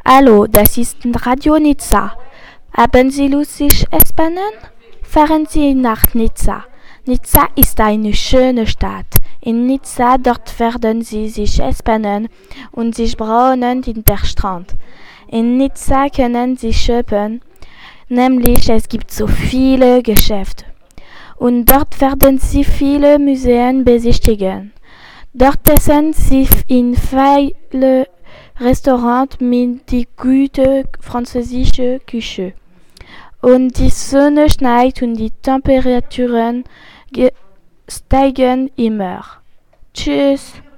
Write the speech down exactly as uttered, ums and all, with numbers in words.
Hallo, das ist Radio Nizza. Haben Sie Lust, sich entspannen? Fahren Sie nach Nizza. Nizza ist eine schöne Stadt. In Nizza, dort werden Sie sich entspannen und sich bräunen in der Strand. In Nizza können Sie shoppen, nämlich es gibt so viele Geschäfte. Und dort werden Sie viele Museen besichtigen. Dort essen Sie in viele Restaurants mit die gute französische Küche. Und die Sonne scheint und die Temperaturen steigen immer. Tschüss.